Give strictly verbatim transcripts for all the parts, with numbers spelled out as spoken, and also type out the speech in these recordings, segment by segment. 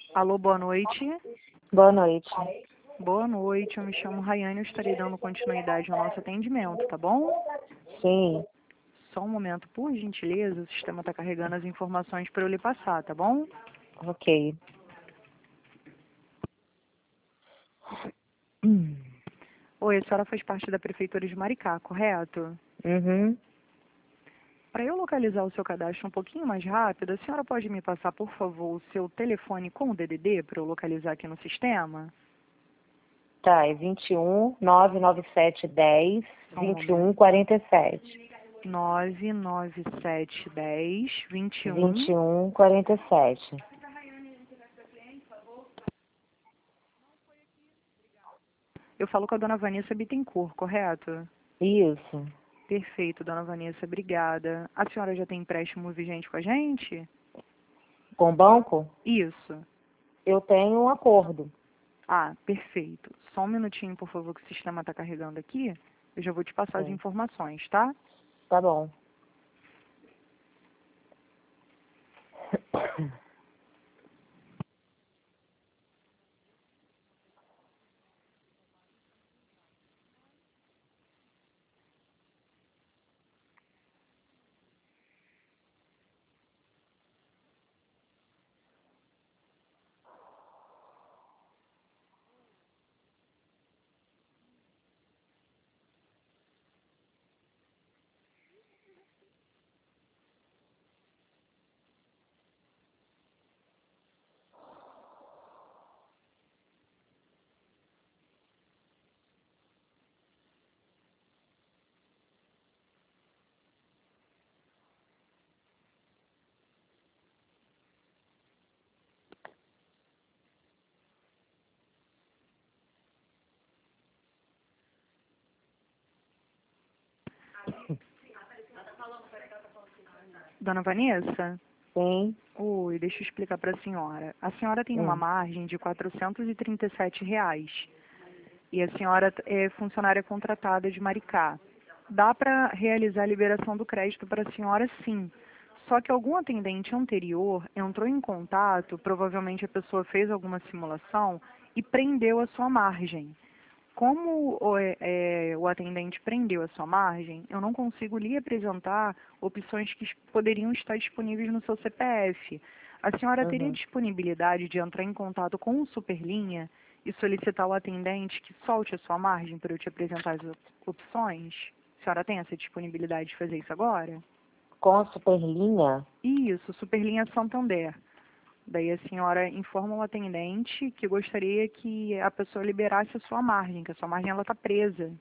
Alô, boa noite. Boa noite. Boa noite, eu me chamo Rayane, eu estarei dando continuidade ao nosso atendimento, tá bom? Sim, Só um momento, por gentileza, o sistema está carregando as informações para eu lhe passar, tá bom? ok. Hum. Oi, a senhora faz parte da Prefeitura de Maricá, correto? Uhum. Para eu localizar o seu cadastro um pouquinho mais rápido, a senhora pode me passar, por favor, o seu telefone com o D D D para eu localizar aqui no sistema? Tá, é vinte e um, nove nove sete, dez, Só um vinte e um, momento. quarenta e sete. nove nove sete um zero, vinte e vinte um. e um, quarenta e sete. Eu falo com a dona Vanessa Bittencourt, correto? Isso. Perfeito, dona Vanessa, obrigada. A senhora já tem empréstimo vigente com a gente? Com o banco, Isso. eu tenho um acordo. Ah, perfeito. Só um minutinho, por favor, que o sistema está carregando aqui. Eu já vou te passar as Sim. informações, tá? Tá bom. Dona Vanessa? Sim. Oi, deixa eu explicar para a senhora. A senhora tem uma Hum. margem de quatrocentos e trinta e sete reais. E a senhora é funcionária contratada de Maricá. Dá para realizar a liberação do crédito para a senhora, sim. Só que algum atendente anterior entrou em contato, provavelmente a pessoa fez alguma simulação e prendeu a sua margem. Como o, é, é, o atendente prendeu a sua margem, eu não consigo lhe apresentar opções que es- poderiam estar disponíveis no seu C P F. A senhora teria Uhum. disponibilidade de entrar em contato com o Superlinha e solicitar ao atendente que solte a sua margem para eu te apresentar as op- opções? A senhora tem essa disponibilidade de fazer isso agora? Com a Superlinha, Isso, Superlinha Santander. Daí a senhora informa o atendente que gostaria que a pessoa liberasse a sua margem, que a sua margem ela está presa.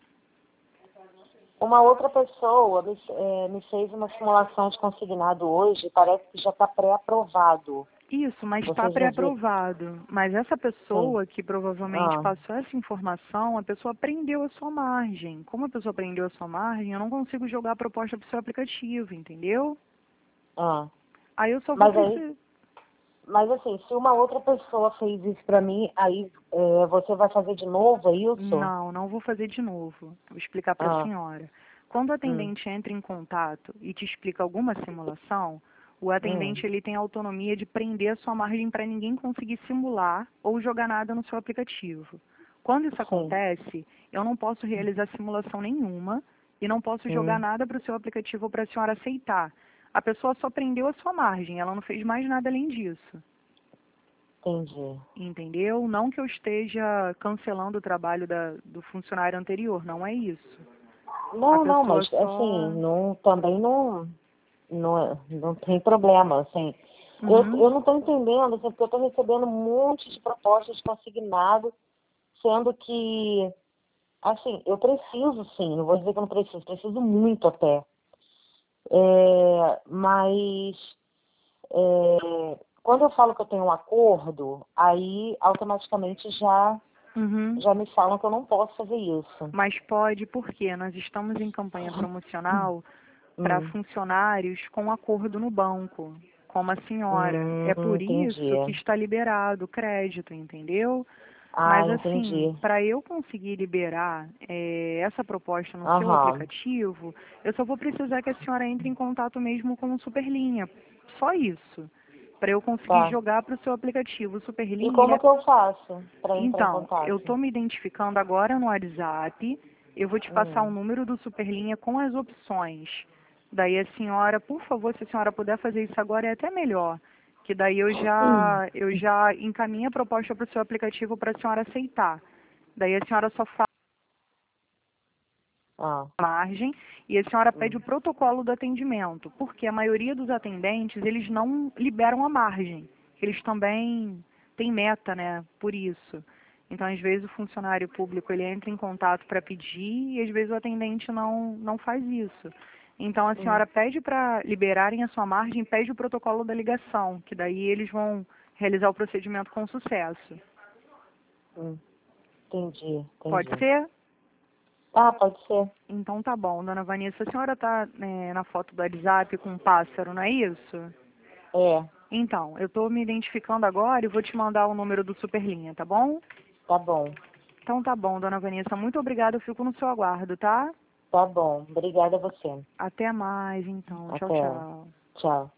uma outra pessoa me, eh, me fez uma simulação de consignado hoje, parece que já está pré-aprovado. Isso, mas está Você já viu? pré-aprovado. Mas essa Sim. pessoa que provavelmente Ah, passou essa informação, a pessoa prendeu a sua margem. Como a pessoa prendeu a sua margem, eu não consigo jogar a proposta para o seu aplicativo, entendeu? ah. Aí eu só vou Mas aí, precisar. mas assim, se uma outra pessoa fez isso pra mim, aí é, você vai fazer de novo, é isso? Não, não vou fazer de novo. Vou explicar para a Ah, senhora. Quando o hum, atendente entra em contato e te explica alguma simulação, o hum, atendente ele tem a autonomia de prender a sua margem para ninguém conseguir simular ou jogar nada no seu aplicativo. Quando isso sim, acontece, eu não posso realizar simulação nenhuma e não posso jogar hum, nada para o seu aplicativo para a senhora aceitar. A pessoa só prendeu a sua margem, ela não fez mais nada além disso. entendi. Entendeu? Não que eu esteja cancelando o trabalho da, do funcionário anterior, não é isso. A Não, não, pessoa mas assim, só. não, também não, não, não tem problema, assim. Eu, Uhum. eu não estou entendendo, assim, porque eu estou recebendo um monte de propostas de consignado, sendo que, assim, eu preciso sim, não vou dizer que eu não preciso, preciso muito até. É, mas é, quando eu falo que eu tenho um acordo, aí automaticamente já, Uhum. já me falam que eu não posso fazer isso. Mas pode, porque nós estamos em campanha promocional para Hum, funcionários com acordo no banco, como a senhora. hum, É por entendi. isso que está liberado o crédito, entendeu? Ah, Mas assim, entendi. para eu conseguir liberar eh, essa proposta no seu Aham. aplicativo, eu só vou precisar que a senhora entre em contato mesmo com o Superlinha. Só isso. para eu conseguir Tá. jogar para o seu aplicativo E Superlinha. como que eu faço para entrar em Então, contato? eu estou me identificando agora no WhatsApp. Eu vou te passar o Hum. número do Superlinha com as opções. Daí a senhora, por favor, se a senhora puder fazer isso agora, é até melhor. Que daí eu já, eu já encaminho a proposta para o seu aplicativo para a senhora aceitar. Daí a senhora só faz Ah. a margem e a senhora pede Hum. o protocolo do atendimento. Porque a maioria dos atendentes, eles não liberam a margem. Eles também têm meta, né? Por isso. Então, às vezes, o funcionário público ele entra em contato para pedir e, às vezes, o atendente não, não faz isso. Então, a Hum. senhora pede para liberarem a sua margem, pede o protocolo da ligação, que daí eles vão realizar o procedimento com sucesso. Hum. Entendi, Pode entendi. ser? Ah, pode ser. Então, tá bom. Dona Vanessa, a senhora está na foto do WhatsApp com um pássaro, não é isso? É, Então, eu estou me identificando agora e vou te mandar o número do Superlinha, tá bom? tá bom. Então tá bom, Dona Vanessa. Muito obrigada. Eu fico no seu aguardo, tá? Tá bom. Obrigada a você. Até mais, então. Tchau, Até. tchau. Tchau.